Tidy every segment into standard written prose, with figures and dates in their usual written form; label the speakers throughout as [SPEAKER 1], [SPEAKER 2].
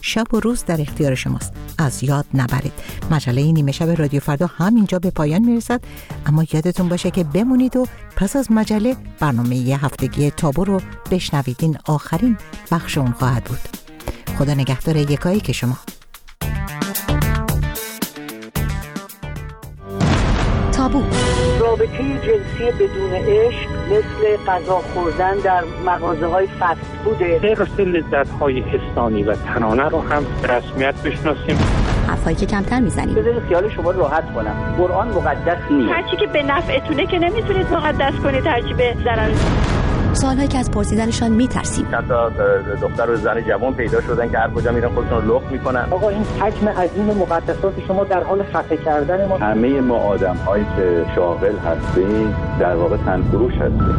[SPEAKER 1] شب و روز در اختیار شماست. از یاد نبرید. مجله نیمه شب رادیو فردا همینجا به پایان میرسد، اما یادتون باشه که بمونید و پس از مجله برنامه هفتگی تابو رو بشنوید. این آخرین بخش اون خواهد بود. خدا نگهدار یکایی که شما. تابو.
[SPEAKER 2] رابطه جنسی بدون عشق مثل غذا خوردن در مغازه‌های فست فوده.
[SPEAKER 3] راسته لذت‌های حسانی و تنانه رو هم به رسمیت بشناسیم.
[SPEAKER 4] حرفایی که کمتر میزنیم.
[SPEAKER 2] بذارید خیال شما راحت کنم. قرآن مقدس نیست.
[SPEAKER 5] هرچی که به نفعتونه که نمیتونید مقدس کنید، هرچی به ضرر.
[SPEAKER 4] سوالایی که از پرسیدنشان میترسیم.
[SPEAKER 6] چند تا دختر و زن جوان پیدا شدن که هر کجا میرن خودشون رو لخت میکنن.
[SPEAKER 2] آقا این حجم عظیم مقدسات شما در حال خفه کردن ما.
[SPEAKER 6] همه ما آدم‌هایی که شاغل هستیم در واقع تنفروش هستیم.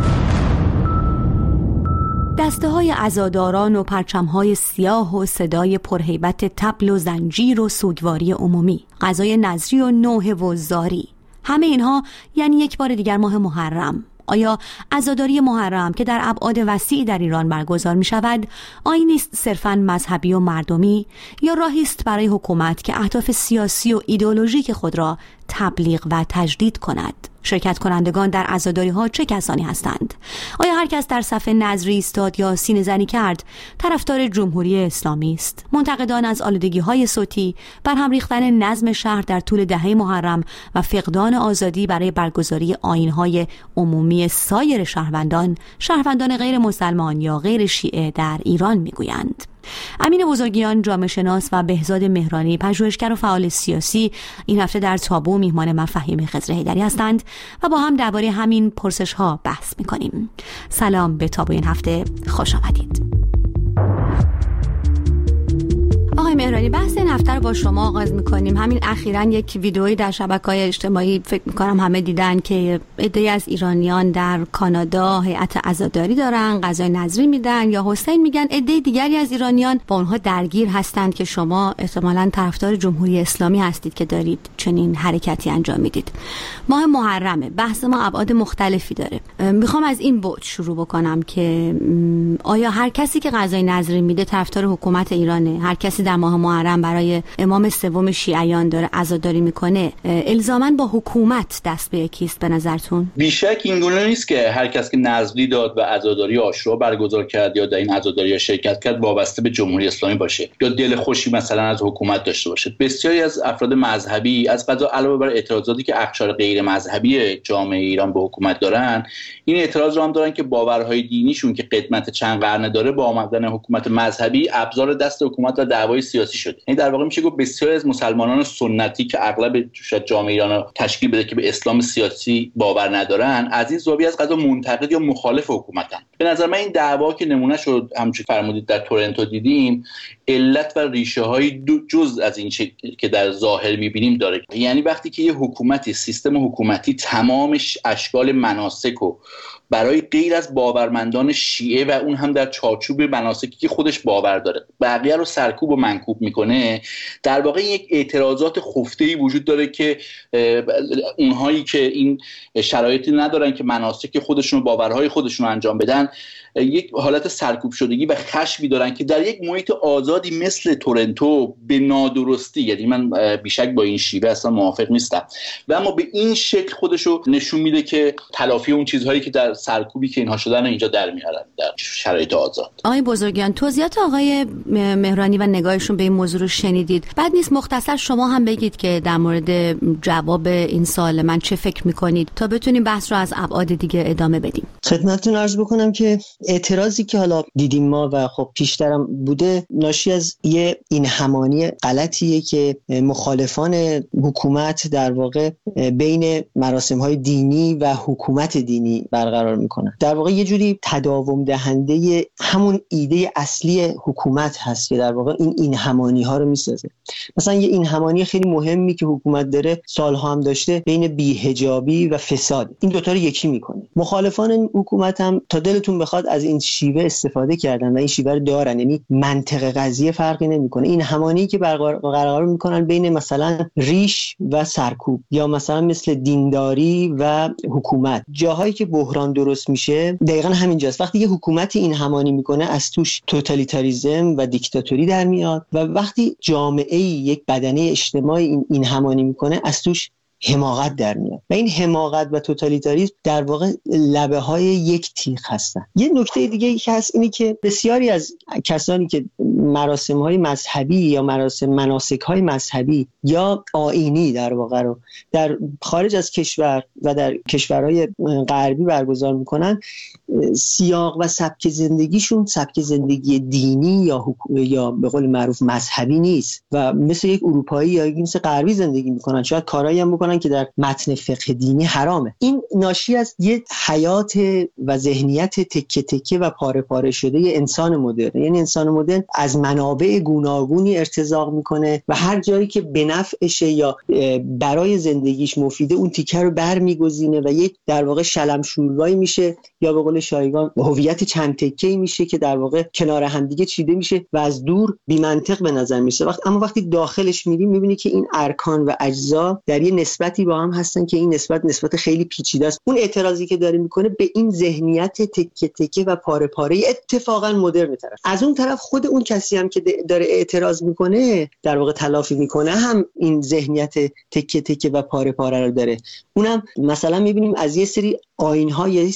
[SPEAKER 4] دسته‌های عزاداران و پرچم‌های سیاه و صدای پرهیبت طبل و زنجیر و سوگواری عمومی، غذای نظری و نوحه و زاری، همه اینها یعنی یک بار دیگر ماه محرم. آیا عزاداری محرم که در ابعاد وسیعی در ایران برگزار می شود آیینی است صرفاً مذهبی و مردمی، یا راهی است برای حکومت که اهداف سیاسی و ایدئولوژیک خود را تبلیغ و تجدید کند؟ شرکت کنندگان در عزاداری ها چه کسانی هستند؟ آیا هر کس در صف نذری ایستاد یا سینه زنی کرد طرفدار جمهوری اسلامی است؟ منتقدان از آلودگی های صوتی، برهم ریختن نظم شهر در طول دهه محرم و فقدان آزادی برای برگزاری آیین‌های عمومی سایر شهروندان غیر مسلمان یا غیر شیعه در ایران میگویند. امین بزرگیان، جامعه شناس، و بهزاد مهرانی، پژوهشگر و فعال سیاسی، این هفته در تابو میهمان من فهیم خضر حیدری هستند و با هم درباره همین پرسش ها بحث میکنیم. سلام به تابو این هفته، خوش آمدید. آقای مهرانی، بحث این هفته رو با شما آغاز میکنیم. همین اخیراً یک ویدئویی در شبکه‌های اجتماعی فکر میکنم همه دیدن که عده‌ای از ایرانیان در کانادا هیئت عزاداری دارن، غذای نذری میدن یا حسین میگن. عده دیگری از ایرانیان با اونها درگیر هستند که شما احتمالاً طرفدار جمهوری اسلامی هستید که دارید چنین حرکتی انجام میدید. ماه محرمه، بحث ما ابعاد مختلفی داره. میخوام از این بعد شروع بکنم که آیا هر کسی که غذای نذری میده طرفدار حکومت ایرانه؟ هر کسی در ماه محرم برای امام سوم شیعیان داره عزاداری میکنه، الزاماً با حکومت دست به یکیست به نظرتون؟
[SPEAKER 7] بیشک این گونه نیست که هر کس که نذری داد و عزاداری عاشورا برگزار کرد یا در این عزاداری شرکت کرد وابسته به جمهوری اسلامی باشه یا دل خوشی مثلا از حکومت داشته باشه. بسیاری از افراد مذهبی از قضا علاوه بر اعتراضاتی که اقشار غیر مذهبی جامعه ایران به حکومت دارن، این اعتراض رو هم دارن که باورهای دینیشون که قدمت چند قرن داره با آمدن حکومت مذهبی ابزار دست حکومت و دعوای سیاسی شده. یعنی در واقع میشه گفت بسیاری از مسلمانان سنتی که اغلب شاید جامعه ایران رو تشکیل بده که به اسلام سیاسی باور ندارن، از این زاویه از قضا منتقد یا مخالف حکومتن. به نظر من این دعوا که نمونه شد همونجوری فرمودید در تورنتو دیدیم، علت و ریشه های جز از این که در ظاهر میبینیم داره. یعنی وقتی که یه حکومتی، سیستم حکومتی تمام اشکال مناسک و برای غیر از باورمندان شیعه و اون هم در چارچوب مناسکی که خودش باور داره بقیه رو سرکوب و منکوب میکنه، در واقع یک اعتراضات خفته‌ای وجود داره که اونهایی که این شرایطی ندارن که مناسک خودشون و باورهای خودشون رو انجام بدن، یک حالت سرکوب شدگی و خشمی دارن که در یک محیط آزادی مثل تورنتو به نادرستی، یعنی من بیشک با این شیوه اصلا موافق نیستم و اما به این شکل خودشو نشون میده که تلافی اون چیزهایی که در سرکوبی که اینها شدن اینجا در میارن در شرایط آزاد.
[SPEAKER 4] آقای بزرگیان، توضیحات آقای مهرانی و نگاهشون به این موضوع رو شنیدید. بعد نیست مختصر شما هم بگید که در مورد جواب این سوال من چه فکر میکنید تا بتونیم بحث رو از ابعاد دیگه ادامه بدیم.
[SPEAKER 8] خدمتتون عرض بکنم که اعتراضی که حالا دیدیم ما و خب پیشترم بوده ناشی از یه این همانی غلطیه که مخالفان حکومت در واقع بین مراسم‌های دینی و حکومت دینی برقرار میکنن. در واقع یه جوری تداوم دهنده همون ایده اصلی حکومت هست که در واقع این همانی ها رو میسازه. مثلا یه این همانی خیلی مهمی که حکومت داره سالها هم داشته بین بی‌حجابی و فساد، این دوتا رو یکی میکنه. مخالفان حکومت هم تا دلتون بخواد از این شیوه استفاده کردن و این شیوه رو دارن، یعنی منطق قضیه فرقی نمیکنه. این همانی که برقرار میکنن بین مثلا ریش و سرکوب یا مثلا مثل دینداری و حکومت، جاهایی که بحران درست میشه دقیقاً همینجاست. وقتی یه حکومتی این همانی میکنه از توش توتالیتاریسم و دیکتاتوری در میاد و وقتی جامعه یک بدنه اجتماعی این همانی میکنه از توش حماقت در میاد و این حماقت و توتالیتاریسم در واقع لبه های یک تیغ هستن. یه نکته دیگه که هست اینی که بسیاری از کسانی که مراسم های مذهبی یا مناسک های مذهبی یا آیینی در واقع رو در خارج از کشور و در کشورهای غربی برگزار میکنن، سیاق و سبک زندگیشون سبک زندگی دینی یا به قول معروف مذهبی نیست و مثل یک اروپایی یا مثل غربی زندگی میکنن، شاید کارایی هم بکنن که در متن فقه دینی حرامه. این ناشی از یه حیات و ذهنیت تکه تکه و پاره پاره شده یه انسان مدرن. یعنی انسان مدرن از منابع گوناگونی ارتزاق میکنه و هر جایی که به نفعشه یا برای زندگیش مفیده اون تیکه رو برمیگزینه و یک در واقع شلمشوربایی میشه یا به قول شایگان هویت چند تکه‌ای میشه که در واقع کنار هم دیگه چیده میشه و از دور بی منطق به نظر میشه. اما وقتی داخلش میریم میبینی که این ارکان و اجزا در یه نسبتی با هم هستن که این نسبت خیلی پیچیده است. اون اعتراضی که داره میکنه به این ذهنیت تکه تکه و پاره پاره اتفاقا مدرن طرف. از اون طرف خود اون کسی هم که داره اعتراض میکنه در واقع تلافی میکنه هم این ذهنیت تکه تکه و پاره پاره رو داره. اونم مثلا میبینیم از یه سری آیین‌های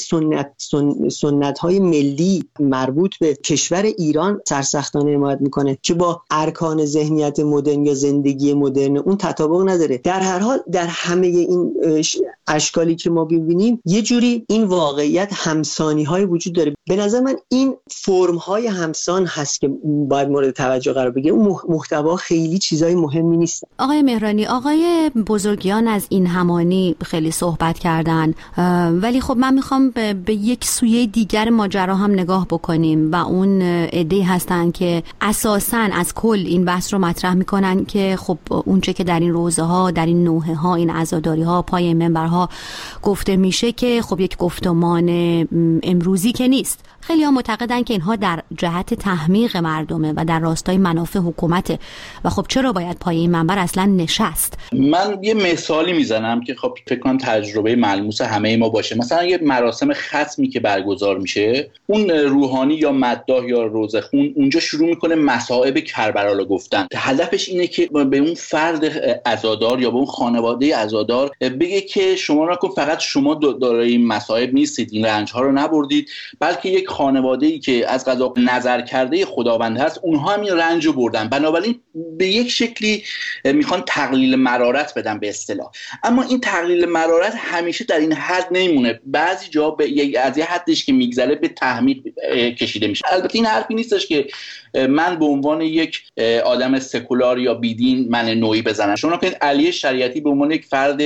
[SPEAKER 8] سنت‌های ملی مربوط به کشور ایران سرسختانه حمایت میکنه که با ارکان ذهنیت مدرن یا زندگی مدرن اون تطابق نداره. در هر حال در همه این اشکالی که ما ببینیم یه جوری این واقعیت همسانی‌های وجود داره. به نظر من این فرم‌های همسان هست که باید مورد توجه قرار بگیره. اون محتوا خیلی چیزای مهمی نیست.
[SPEAKER 4] آقای مهرانی، آقای بزرگیان از این همانی خیلی صحبت کردن، ولی خب من میخوام به یک سویه دیگر ماجرا هم نگاه بکنیم و اون عده‌ای هستن که اساساً از کل این بحث رو مطرح میکنن که خب اونچه که در این روزه ها، در این نوحه ها، این عزاداری ها، پای منبرها گفته میشه که خب یک گفتمان امروزی که نیست. خیلی ها معتقدن که اینها در جهت تحمیق مردمه و در راستای منافع حکومته و خب چرا باید پای این منبر اصلا نشست؟
[SPEAKER 7] من یه مثالی میزنم که خب فکر کنم تجربه ملموس همه ما باشه. مثلا یه مراسم ختمی که برگزار میشه، اون روحانی یا مداح یا روزخون اونجا شروع میکنه مصائب کربلا رو گفتن. هدفش اینه که به اون فرد عزادار یا به اون خانواده عزادار بگه که شما نکن فقط شما دارای این مصائب نیستید، این رنج ها رو نبردید، بلکه یک خانواده‌ای که از قضا نظر کرده خداوند هست اونها هم این رنج رو بردن. بنابراین به یک شکلی میخوان تقلیل مرارت بدن به اصطلاح. اما این تقلیل مرارت همیشه در این حد نمیمونه، بعضی جا از یه حدش که میگذره به تحمیق کشیده میشه. البته این حرفی نیستش که من به عنوان یک آدم سکولار یا بیدین من نوعی بزنم. شما کنید علی شریعتی به عنوان یک فرد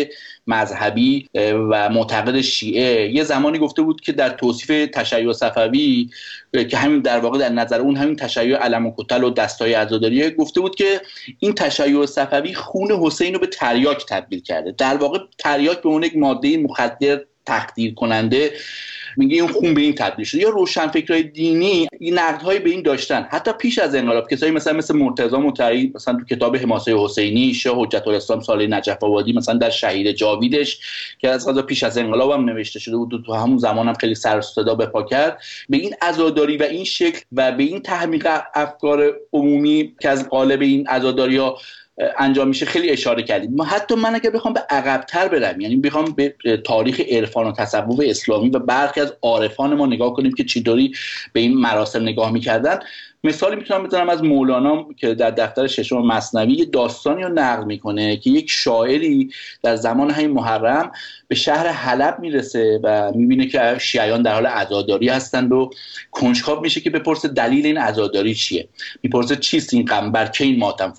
[SPEAKER 7] مذهبی و معتقد شیعه یه زمانی گفته بود که در توصیف تشیع صفوی که همین در واقع در نظر اون همین تشیع علم و کتل و دستای عزاداریه، گفته بود که این تشیع صفوی خون حسین رو به تریاک تبدیل کرده. در واقع تریاک به اون یک ماده مخدر تخدیر کننده، میگه این خون به این تبدیل شده. یا روشنفکرای دینی این نقدهای به این داشتن حتی پیش از انقلاب. کسایی مثل مرتضی مطهری مثلا تو کتاب حماسه حسینی، شاه حجت الاسلام صالح نجف آبادی مثلا در شهید جاویدش که از قضا پیش از انقلاب هم نوشته شده بود، تو همون زمان هم خیلی سر و صدا به پا کرد، به این عزاداری و این شکل و به این تحمیق افکار عمومی که از قالب این عزاداری‌ها انجام میشه خیلی اشاره کردیم. حتی من اگه بخوام به عقب‌تر برم، یعنی بخوام به تاریخ عرفان و تصوف اسلامی و برخی از عارفان ما نگاه کنیم که چطوری به این مراسم نگاه میکردن، مثالی میتونم بزنم از مولانا که در دفتر ششم مثنوی یه داستانی رو نقل میکنه که یک شاعری در زمان همین محرم به شهر حلب میرسه و میبینه که شیعیان در حال عزاداری هستند و کنجکاو میشه که بپرسه دلیل این عزاداری چیه. میپرسه چیست این غم، بر چه این ماتم فتاد.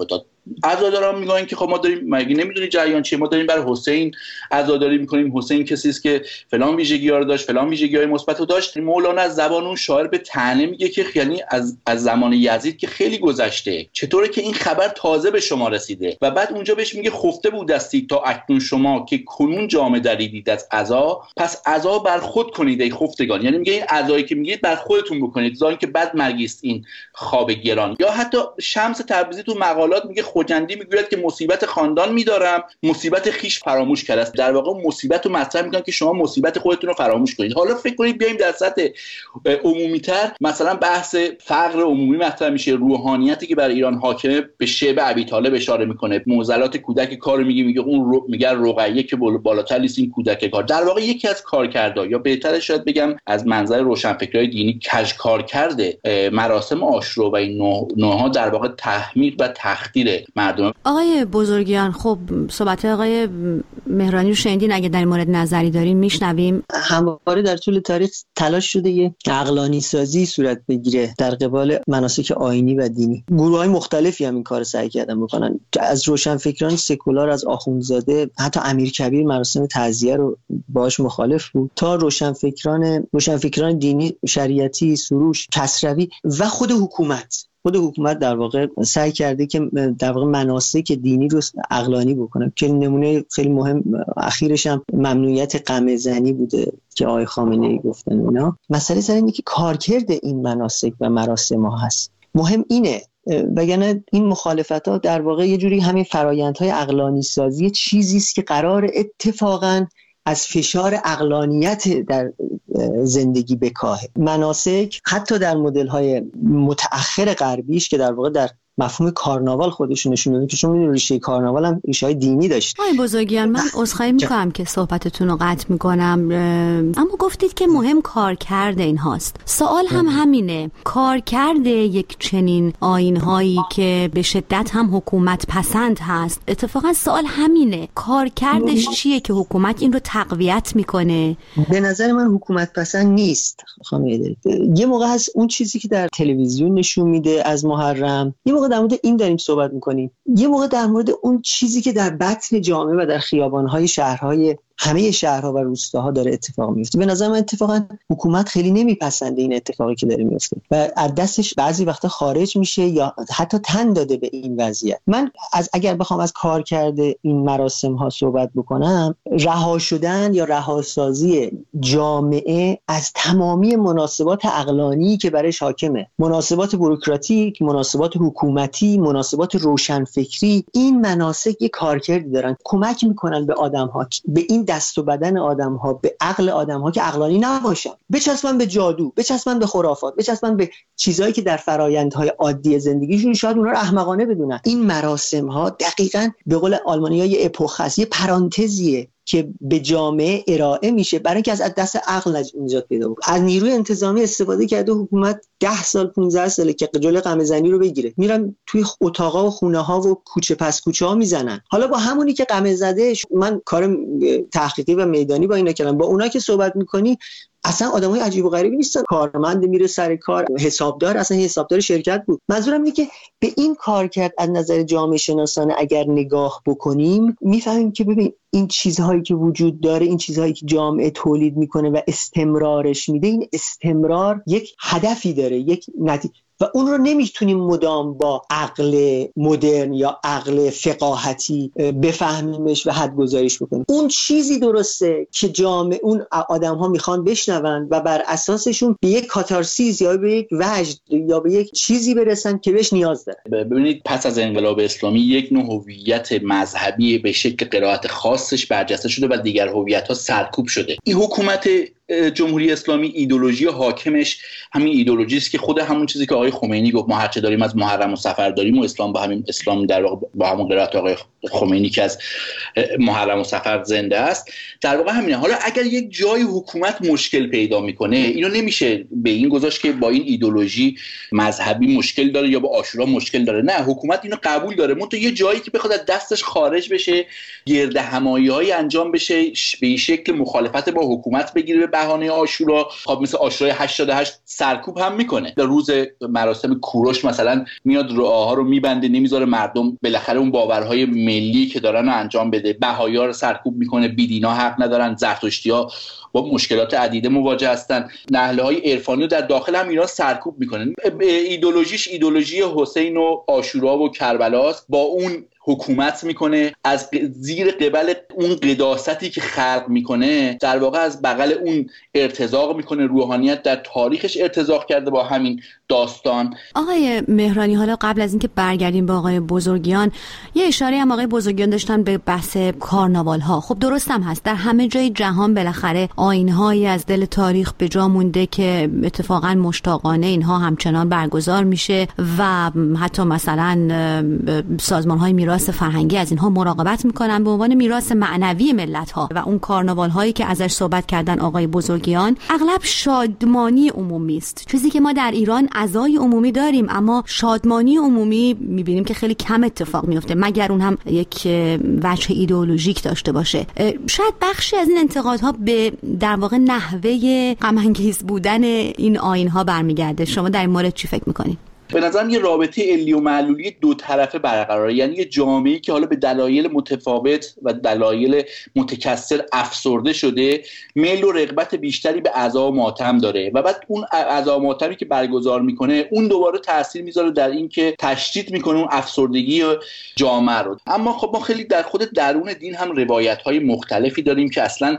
[SPEAKER 7] عزاداران میگن که خب ما داریم، مگه نمیدونی جریان چیه، ما داریم برای حسین عزاداری میکنیم، حسین کسی است که فلان ویژگی‌ها رو داشت، فلان ویژگی‌های مثبت رو داشت. مولانا از زبان اون شاعر به طعنه میگه که یعنی از زمان یزید که خیلی گذشته، چطوره که این خبر تازه به شما رسیده؟ و بعد اونجا بهش میگه خفته بودستی تا اکنون شما که کنون جامه دریدید از عزا، پس عزا بر خود کنید ای خفتگان. یعنی میگه این عزایی که میگید بر خودتون بکنید، زان که بد مرگیست این خواب گران. یا حتی شمس تبریزی تو مقالات میگه خجندی میگوید که مصیبت خاندان میدارم، مصیبت خیش فراموش کرده است. در واقع مصیبت رو مطرح میکنن که شما مصیبت خودتون رو فراموش کنید. حالا فکر کنید بیایم در سطح عمومی‌تر، مثلا بحث فقر عمومی مطرح میشه، روحانیتی که بر ایران حاکمه، به شعب ابی طالب اشاره میکنه، معضلات کودک کار میگه اون میگه رقیه که بالاتر نیست این کودک کار. در واقع یکی از کارکردها، یا بهتره شاید بگم از منظر روشنفکرای دینی کج کار کرده مراسم عاشورا و این نوع‌ها در واقع تحمیق و تخدیر مردم.
[SPEAKER 4] آقای بزرگیان، خب صحبت آقای مهرانی رو شنیدین، اگه در این مورد نظری دارین میشنویم.
[SPEAKER 8] همواره در طول تاریخ تلاش شده یه عقلانی سازی صورت بگیره در قبال مناسک آیینی و دینی. گروه‌های مختلفی هم این کارو سعی کردن بکنن، از روشنفکران سکولار، از آخوندزاده، حتی امیرکبیر مراسم تعزیه رو باهاش مخالف بود، تا روشنفکران دینی، شریعتی، سروش، کسروی و خود حکومت در واقع سعی کرده که در واقع مناسک دینی رو عقلانی بکنه. که نمونه خیلی مهم اخیرش هم ممنوعیت قمع زنی بوده که آقای خامنه‌ای گفتن. اینا مسئله سر اینه که کارکرد این مناسک و مراسم ها هست. مهم اینه، وگرنه این مخالفت‌ها در واقع یه جوری همین فرایندهای عقلانی سازی چیزی است که قرار اتفاقاً از فشار عقلانیت در زندگی بکاهه. مناسک حتی در مدل‌های متأخر غربیش که در واقع در مفهوم کارناوال خودشون نشون میدن، که شما میدونید ریشه کارناوال هم ریشه‌های دینی داشت.
[SPEAKER 4] آقای بزرگیان، من عذرخواهی میکنم که صحبتتون رو قطع میکنم، اما گفتید که مهم کارکرد این هاست. سوال هم همینه، کارکرد یک چنین آیین‌هایی که به شدت هم حکومت پسند هست، اتفاقا سوال همینه، کارکردش چیه که حکومت این رو تقویت میکنه؟
[SPEAKER 8] به نظر من حکومت پسند نیست خانم ایدری. یه موقع هست اون چیزی که در تلویزیون نشون میده از محرم، یه موقع در مورد این داریم صحبت میکنیم، یه موقع در مورد اون چیزی که در بطن جامعه و در خیابان‌های شهرهای همه شهرها و روستاها داره اتفاق میفته. به نظر من اتفاقا حکومت خیلی نمیپسنده این اتفاقی که داره میفته و از دستش بعضی وقتا خارج میشه یا حتی تن داده به این وضعیت. من اگر بخوام از کار کرده این مراسم ها صحبت بکنم، رها شدن یا رهاسازی جامعه از تمامی مناسبات عقلانی که برایش حاکمه، مناسبات بوروکراتیک، مناسبات حکومتی، مناسبات روشنفکری، این مناسک یک کارکردی دارن، کمک میکنن به آدم‌ها، به این دست و بدن آدم‌ها، به عقل آدم‌ها که عقلانی نباشن، بچسبن به جادو، بچسبن به خرافات، بچسبن به چیزایی که در فرآیندهای عادی زندگیشون شاید اونها رو احمقانه بدونن. این مراسم‌ها دقیقاً به قول آلمانی‌ها یه اپوخ است، یه پرانتزیه که به جامعه ارائه میشه برای اینکه از دست عقل نجات پیدا بکنه. از نیروی انتظامی استفاده کرده حکومت 10 سال 15 ساله که جلوی قمع زنی رو بگیره، میرن توی اتاقا و خونه ها و کوچه پس کوچه ها میزنن. حالا با همونی که قمع زده، من کار تحقیقی و میدانی با اینا کردم، با اونا که صحبت میکنی اصلا آدمای عجیب و غریبی نیستن. کارمند میره سر کار، حسابدار، اصلا حسابدار شرکت بود. منظورم اینه که به این کار کرد از نظر جامعه شناسانه اگر نگاه بکنیم میفهمیم که ببین این چیزهایی که وجود داره، این چیزهایی که جامعه تولید میکنه و استمرارش میده، این استمرار یک هدفی داره، یک نتیجه، و اون رو نمیتونیم مدام با عقل مدرن یا عقل فقاهتی بفهمیمش و حد گذاریش بکنیم. اون چیزی درسته که جامعه، اون آدم ها میخوان بشنون و بر اساسشون به یک کاتارسیس یا به یک وجد یا به یک چیزی برسن که بهش نیاز داره.
[SPEAKER 7] ببینید پس از انقلاب اسلامی یک نوع هویت مذهبی به شکل قرائت خاصش برجسته شده و دیگر هویت‌ها سرکوب شده. این حکومت جمهوری اسلامی ایدئولوژی حاکمش همین ایدئولوژی است که خود همون چیزی که آقای خمینی گفت، ما هرچه داریم از محرم و صفر داریم و اسلام با همین اسلام در واقع با همون قرائت آقای خمینی که از محرم و صفر زنده است، در واقع همینه. حالا اگر یک جای حکومت مشکل پیدا میکنه، اینو نمیشه به این گذاشت که با این ایدئولوژی مذهبی مشکل داره یا با عاشورا مشکل داره. نه، حکومت اینو قبول داره، منتها یه جایی که بخواد از دستش خارج بشه، گرد همایی‌های انجام بشه، به این شکل مخالفت با حکومت بگیره به بهانه عاشورا، خب مثل عاشورای 88 سرکوب هم میکنه. در روز مراسم کوروش مثلا میاد راهها رو میبنده، نمیذاره مردم بالاخره اون باورهای ملی که دارن رو انجام بده. بهائی‌ها رو سرکوب میکنه، بیدینا حق ندارن، زرتشتی‌ها با مشکلات عدیده مواجه هستن، نهله‌های عرفانی رو در داخل هم ایران سرکوب میکنن. ایدئولوژی حسین و عاشورا و کربلاست، با اون حکومت میکنه، از زیر قبل اون قداستی که خلق میکنه در واقع از بغل اون ارتزاق میکنه. روحانیت در تاریخش ارتزاق کرده با همین داستان.
[SPEAKER 4] آقای مهرانی، حالا قبل از اینکه برگردیم به آقای بزرگیان، یه اشاره هم آقای بزرگیان داشتن به بحث کارناوال ها. خب درست هم هست، در همه جای جهان بالاخره آیین‌هایی از دل تاریخ به جا مونده که اتفاقا مشتاقانه اینها همچنان برگزار میشه و حتی مثلا سازمان‌های میراث فرهنگی از اینها مراقبت میکنن به عنوان میراث معنوی ملت‌ها. و اون کارناوال هایی که ازش صحبت کردن آقای بزرگیان اغلب شادمانی عمومی است، چیزی که ما در ایران عزای عمومی داریم اما شادمانی عمومی میبینیم که خیلی کم اتفاق میفته، مگر اون هم یک وجه ایدئولوژیک داشته باشه. شاید بخشی از این انتقادها به در واقع نحوه غم انگیز بودن این آیین‌ها برمیگرده. شما در این مورد چی فکر میکنید؟
[SPEAKER 7] به نظرم یه رابطه علی و معلولی دو طرفه برقراره، یعنی یه جامعه‌ای که حالا به دلایل متفاوت و دلایل متکثر افسرده شده، میل و رغبت بیشتری به عزا و ماتم داره و بعد اون عزا و ماتمی که برگزار میکنه اون دوباره تاثیر میذاره در این که تشدید میکنه اون افسردگی جامعه رو. اما خب ما خیلی در خود درون دین هم روایت‌های مختلفی داریم که اصلا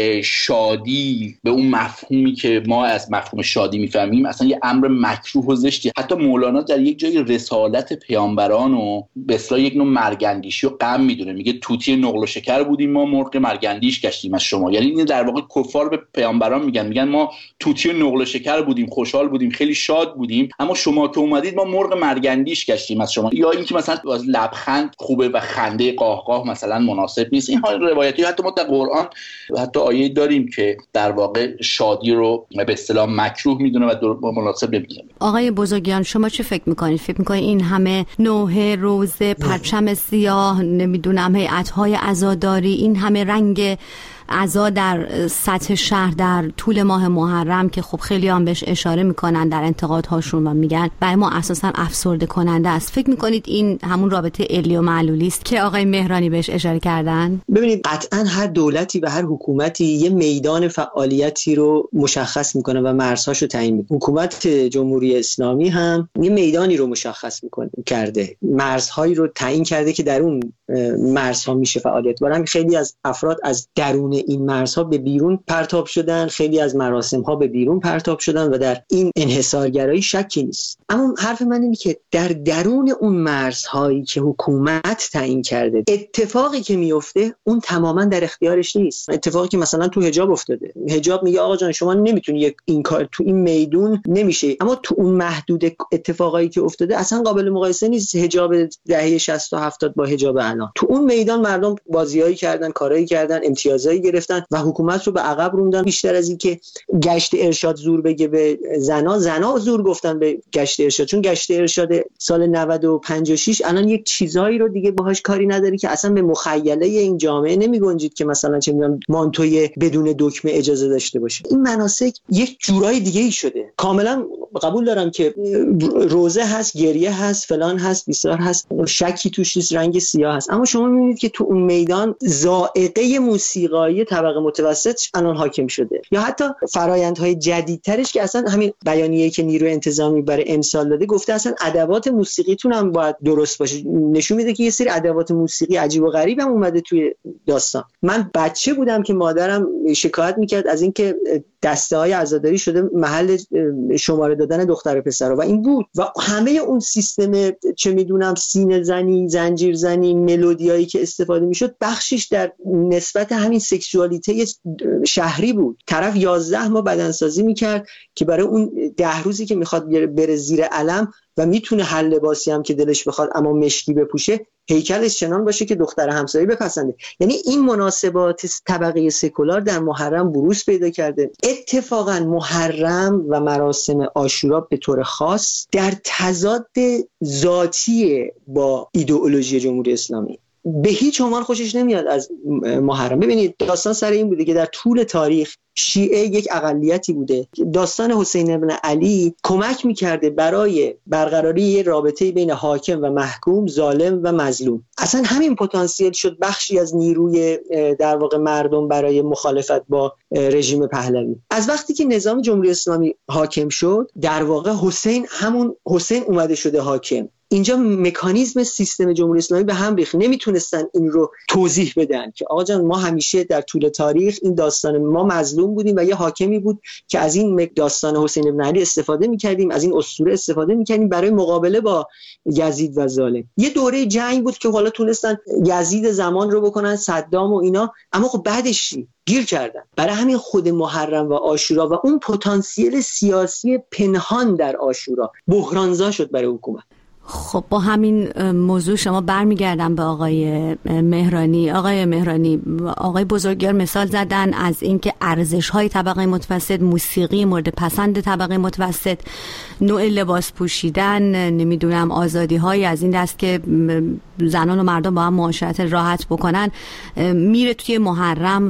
[SPEAKER 7] شادی به اون مفهومی که ما از مفهوم شادی میفهمیم اصلا یه امر مکروه و زشتی. حتی مولانا در یک جای رسالت پیامبران و به اصطلاح یک نوع مرگندیشی و غم میدونه، میگه طوطی نقل و شکر بودیم ما، مرغ مرگندیش گشتیم از شما. یعنی این در واقع کفار به پیامبران میگن ما طوطی نقل و شکر بودیم، خوشحال بودیم، خیلی شاد بودیم، اما شما که اومدید ما مرغ مرگندیش گشتیم از شما. یا اینکه مثلا لبخند خوبه و خنده قاهقاه مثلا مناسب نیست. این روایتی حتی ما در قرآن حتی آیه داریم که در واقع شادی رو به اصطلاح مکروه میدونه و مناسب نمیدونه.
[SPEAKER 4] آقای بزرگیان، شما چه فکر میکنید؟ فکر میکنید این همه نوحه، روزه، پرچم سیاه، نمیدونم هیئت‌های عزاداری، این همه رنگ عزا در سطح شهر در طول ماه محرم که خب خیلی هم بهش اشاره میکنن در انتقادهاشون و میگن برای ما اساسا افسرده کننده است، فکر میکنید این همون رابطه علی و معلولی است که آقای مهرانی بهش اشاره کردن؟
[SPEAKER 8] ببینید قطعا هر دولتی و هر حکومتی یه میدان فعالیتی رو مشخص میکنه و مرزهاشو تعیین میکنه. حکومت جمهوری اسلامی هم یه میدانی رو مشخص کرده، مرزهایی رو تعیین کرده که در اون مرزها میشه فعالیت. برای خیلی از افراد از درون این مرزها به بیرون پرتاب شدن، خیلی از مراسم‌ها به بیرون پرتاب شدن و در این انحصارگرایی شکی نیست. اما حرف من اینه که در درون اون مرزهایی که حکومت تعیین کرده اتفاقی که میفته اون تماما در اختیارش نیست. اتفاقی که مثلا تو حجاب افتاده، حجاب میگه آقا جان شما نمیتونی این کار تو این میدون نمیشه، اما تو اون محدود اتفاقایی که افتاده اصلا قابل مقایسه نیست حجاب دهه 60 و 70 با حجاب الان. تو اون میدان مردم بازیایی کردن، کارایی کردن، امتیازایی گرفتن و حکومت رو به عقب روندن. بیشتر از این که گشت ارشاد زور بگه به زنا زور گفتن به گشت ارشاد، چون گشت ارشاد سال 90 و 56 الان یک چیزایی رو دیگه باهاش کاری نداری که اصلا به مخیله این جامعه نمیگنجید که مثلا چه میدونم مانتوی بدون دکمه اجازه داشته باشه. این مناسک یک جورای دیگه ای شده. کاملا قبول دارم که روزه هست، گریه هست، فلان هست، بیسار هست، شکی توش نیست، رنگ سیاه هست، اما شما میبینید که تو اون میدان ذائقه موسیقایی طبقه متوسط الان حاکم شده. یا حتی فرآیندهای جدیدترش که اصلا همین بیانیه‌ای که نیروی انتظامی برای امسال داده گفته اصلا ادوات موسیقیتون هم باید درست باشه. نشون میده که یه سری ادوات موسیقی عجیب و غریب هم اومده توی داستان. من بچه بودم که مادرم شکایت میکرد از اینکه دسته‌های عزاداری شده محل شماره دادن دختر و پسر و این بود و همه اون سیستم چه میدونم سینه زنی، زنجیر زنی، ملودیایی که استفاده میشد بخشش در نسبت همین سکشوالیته شهری بود. طرف 11 ماه بدنسازی میکرد که برای اون 10 روزی که میخواد بره زیر علم و میتونه هر لباسی هم که دلش بخواد اما مشکی بپوشه هیکلش چنان باشه که دختر همسایه بپسنده. یعنی این مناسبات طبقه سکولار در محرم بروز پیدا کرده. اتفاقا محرم و مراسم عاشورا به طور خاص در تضاد ذاتی با ایدئولوژی جمهوری اسلامی. به هیچ عنوان خوشش نمیاد از محرم. ببینید داستان سر این بوده که در طول تاریخ شیعه یک اقلیتی بوده. داستان حسین بن علی کمک میکرده برای برقراری یک رابطه بین حاکم و محکوم، ظالم و مظلوم. اصلا همین پتانسیل شد بخشی از نیروی در واقع مردم برای مخالفت با رژیم پهلوی. از وقتی که نظام جمهوری اسلامی حاکم شد، در واقع همون حسین اومده شده حاکم. اینجا مکانیزم سیستم جمهوری اسلامی به هم ریخت. نمیتونستن این رو توضیح بدن که آقا جان ما همیشه در طول تاریخ این داستان ما مظلوم بودیم و یه حاکمی بود که از این داستان حسین بن علی استفاده میکردیم، از این اسطوره استفاده میکردیم برای مقابله با یزید و ظالم. یه دوره جنگ بود که حالا تونستن یزید زمان رو بکنن، صدام و اینا، اما خب بعدش گیر کردن. برای همین خود محرم و عاشورا و اون پتانسیل سیاسی پنهان در عاشورا بحرانزا شد برای حکومت.
[SPEAKER 4] خب با همین موضوع شما برمیگردم به آقای مهرانی. آقای بزرگیار مثال زدن از اینکه ارزش‌های طبقه متوسط، موسیقی مورد پسند طبقه متوسط، نوع لباس پوشیدن، نمیدونم آزادی‌های از این دست که زنان و مردم با هم معاشرت راحت بکنن، میره توی محرم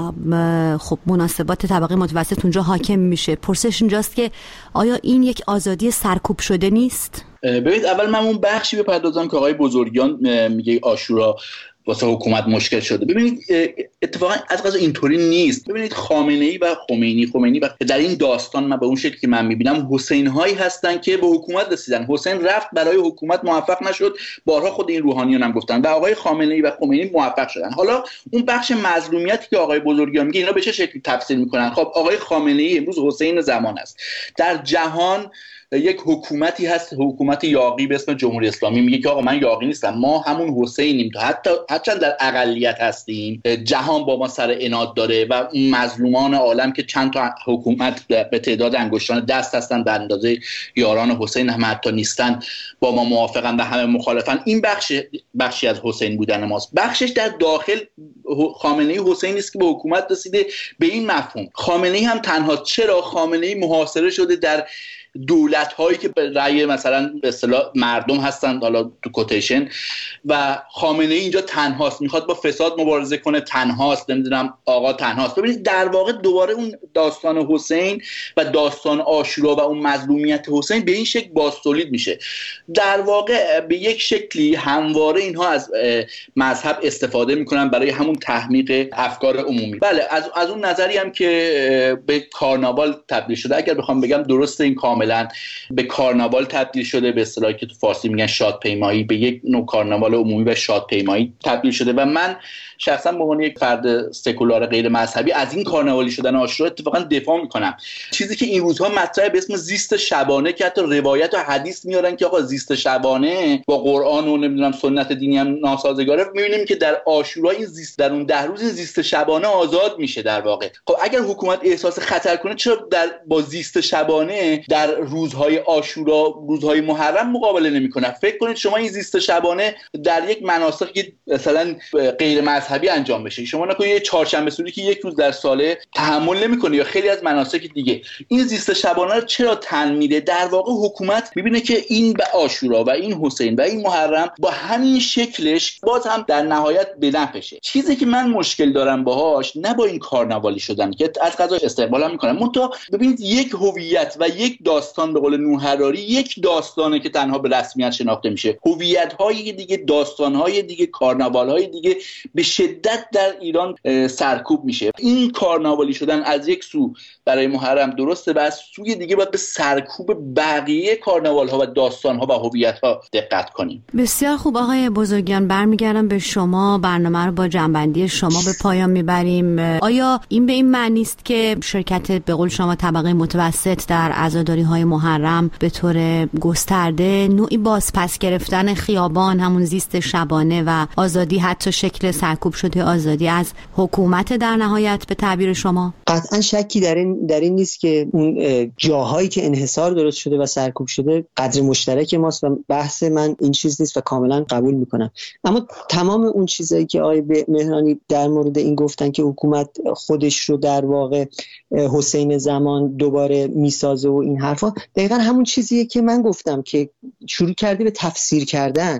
[SPEAKER 4] و خب مناسبات طبقه متوسط اونجا حاکم میشه. پرسش اینجاست که آیا این یک آزادی سرکوب شده نیست؟
[SPEAKER 7] ببینید اول من اون بخشی بپردازم که آقای بزرگیان میگه عاشورا واسه حکومت مشکل شده. ببینید اتفاقا از قضا اینطوری نیست. ببینید خامنه‌ای و خمینی و در این داستان من به اون شکلی که من میبینم حسین هایی هستن که به حکومت رسیدن. حسین رفت برای حکومت، موفق نشد، بارها خود این روحانیون هم گفتن، و آقای خامنه‌ای و خمینی موفق شدن. حالا اون بخش مظلومیتی که آقای بزرگیان میگه اینا به چه شکلی تفسیر میکنن؟ خب آقای خامنه‌ای امروز حسین زمان است. در جهان یک حکومتی هست، حکومت یاغی به اسم جمهوری اسلامی، میگه که آقا من یاغی نیستم، ما همون حسینیم، حتی در اقلیت هستیم، جهان با ما سر عناد داره و مظلومان عالم که چند تا حکومت به تعداد انگشتان دست هستن به اندازه یاران حسین هم حتی نیستن، با ما موافقن و همه مخالفن. این بخشی از حسین بودن ماست. بخشش در داخل خامنه‌ای حسینی است که به حکومت رسیده به این مفهوم. خامنه‌ای هم تنها. چرا؟ خامنه‌ای محاصره شده در دولت هایی که به رأی مثلا به اصطلاح مردم هستند، حالا تو کوتیشن، و خامنه‌ای اینجا تنهاست، میخواد با فساد مبارزه کنه، تنهاست، نمیدونم آقا تنهاست. ببینید در واقع دوباره اون داستان حسین و داستان عاشورا و اون مظلومیت حسین به این شکل بازتولید میشه. در واقع به یک شکلی همواره اینها از مذهب استفاده میکنن برای همون تحمیق افکار عمومی. بله از اون نظری هم که به کارناوال تبدیل شده، اگر بخوام بگم درسته، این کاملا به کارناوال تبدیل شده، به اصطلاحی که تو فارسی میگن شادپیمایی، به یک نوع کارناوال عمومی و شادپیمایی تبدیل شده. و من شخصا به عنوان یک فرد سکولار غیر مذهبی از این کارناوالی شدن عاشورا اتفاقا دفاع میکنم. چیزی که این روزها مطرحه به اسم زیست شبانه، که حتی روایت و حدیث میارن که آقا زیست شبانه با قرآن و نمیدونم سنت دینی هم ناسازگاره، میبینیم که در عاشورا این زیست، در اون 10 روز زیست شبانه آزاد میشه. در واقع خب اگر حکومت احساس خطر کنه، چرا با زیست شبانه در روزهای عاشورا، روزهای محرم مقابله نمیکنه؟ فکر کنید شما این زیست شبانه در یک مناسکی مثلا غیر مذهبی انجام بشه، شما نکنید یه چهارشنبه سوری که یک روز در ساله تحمل نمیکنه، یا خیلی از مناسک دیگه، این زیست شبانه رو چرا تن میده؟ در واقع حکومت میبینه که این به عاشورا و این حسین و این محرم با همین شکلش باز هم در نهایت به نفعشه. چیزی که من مشکل دارم باهاش، نه با این کارناوالی شدن که از قضا استقبالم میکنم، منتها ببینید یک هویت و یک داستان، به قول نوح حراری، یک داستانه که تنها به رسمیت شناخته میشه. هویت‌های دیگه، داستان‌های دیگه، کارناوال‌های دیگه به شدت در ایران سرکوب میشه. این کارناوالی شدن از یک سو برای محرم درسته و از سوی دیگه باید به سرکوب بقیه کارناوال‌ها و داستان‌ها و هویت‌ها دقت کنیم.
[SPEAKER 4] بسیار خوب آقای بزرگیان، برمیگردم به شما. برنامه رو با جنبندی شما به پایان میبریم. آیا این به این معنی است که شرکت به قول شما طبقه متوسط در عزاداری‌های محرم به طور گسترده نوعی بازپس گرفتن خیابان، همون زیست شبانه و آزادی، حتی شکل سرکوب شده آزادی از حکومت در نهایت به تعبیر شما؟
[SPEAKER 8] قطعا شکی در این نیست که اون جاهایی که انحصار درست شده و سرکوب شده قدر مشترک ماست و بحث من این چیز نیست و کاملا قبول میکنم. اما تمام اون چیزایی که آقای مهرانی در مورد این گفتن که حکومت خودش رو در واقع حسین زمان دوباره میسازه و این حرفا، دقیقا همون چیزیه که من گفتم که شروع کرده به تفسیر کردن.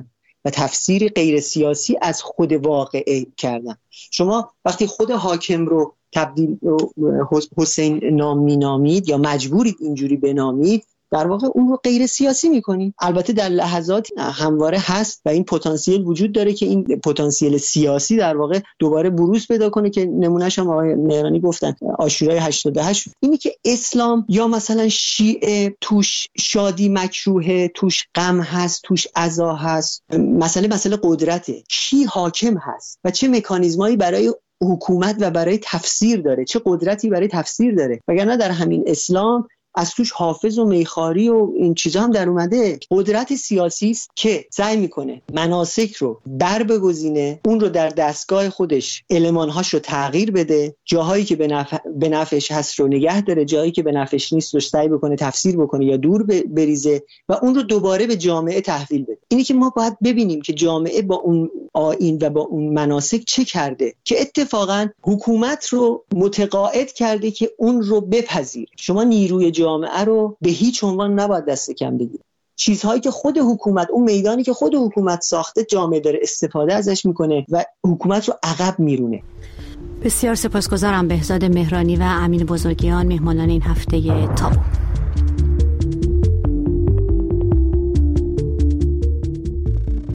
[SPEAKER 8] و تفسیری غیر سیاسی از خود واقعه کردن. شما وقتی خود حاکم رو تبدیل حسین نام مینامید یا مجبورید اینجوری بنامید، در واقع اون رو غیر سیاسی میکنید. البته در لحظات همواره هست و این پتانسیل وجود داره که این پتانسیل سیاسی در واقع دوباره بروز پیدا کنه که نمونهش هم آقای مهرانی گفتن عاشورای 88. اینی که اسلام یا مثلا شیعه توش شادی مکروهه، توش غم هست، توش عزا هست، مسئله قدرته، کی حاکم هست و چه مکانیزمایی برای حکومت و برای تفسیر داره، چه قدرتی برای تفسیر داره. وگرنه در همین اسلام از توش حافظ و میخاری و این چیزا هم در اومده. قدرت سیاسی است که سعی میکنه مناسک رو بگزینه، اون رو در دستگاه خودش المانهاش رو تغییر بده، جاهایی که به نفعش هست رو نگه داره، جایی که به نفعش نیست رو سعی بکنه تفسیر بکنه یا دور بریزه و اون رو دوباره به جامعه تحویل بده. اینی که ما باید ببینیم که جامعه با اون آیین و با اون مناسک چه کرده که اتفاقا حکومت رو متقاعد کرده که اون رو بپذیر. شما نیروی جامعه رو به هیچ عنوان نباید دست کم بگیرید. چیزهایی که خود حکومت، اون میدانی که خود حکومت ساخته، جامعه داره استفاده ازش میکنه و حکومت رو عقب میرونه.
[SPEAKER 4] بسیار سپاسگزارم بهزاد مهرانی و امین بزرگیان، مهمانان این هفته تابو.